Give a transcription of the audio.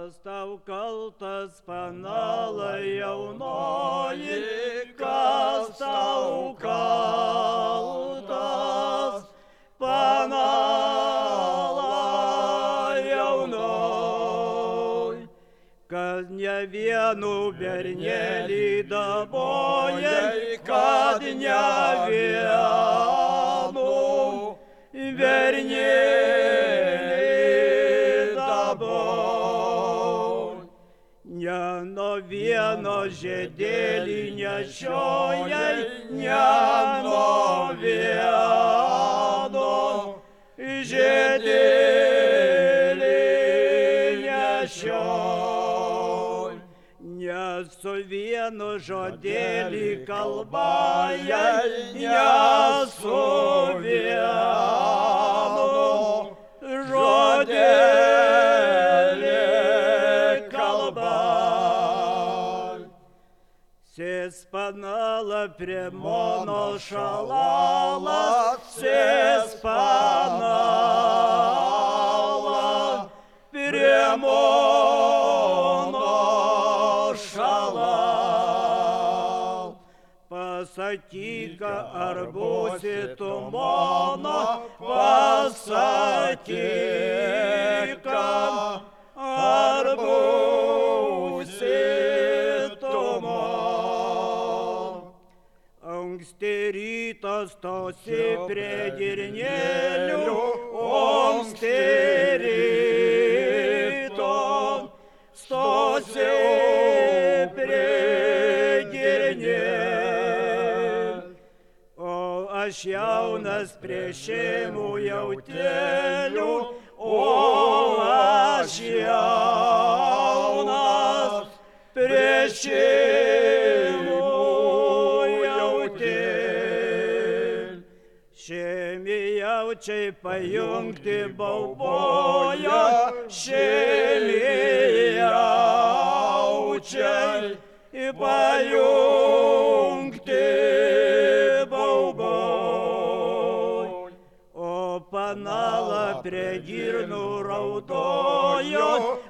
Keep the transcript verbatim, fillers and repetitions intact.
Kas tau kaltas, panala jaunoji, kas tau kaltas, panala jaunoji, kad ne vienu bernelį dabojai, kad ne vienu bernelį dabojai, ne nuo vieno žiedėlį nešiojai, ne nuo vieno žiedėlį nešiojai, ne su vienu žodėlį kalbajai, ne su vienu žodėlį kalbajai. Sės panala prie mano šalala, sės panala prie mano šalala. Pasakyk, ar būsi tu mano, pasakyk, ar būsi tu mano. Anksti rytas stosi prie girnėlių, anksti rytas stosi prie girnėlių, o aš jaunas prie šeimų jautėlių, o aš jaunas prie šeimų jautėlių. Šeimi jaučiai pajungti bauboja, šeimi jaučiai pajungti bauboja, o panala prie girnų raudojo,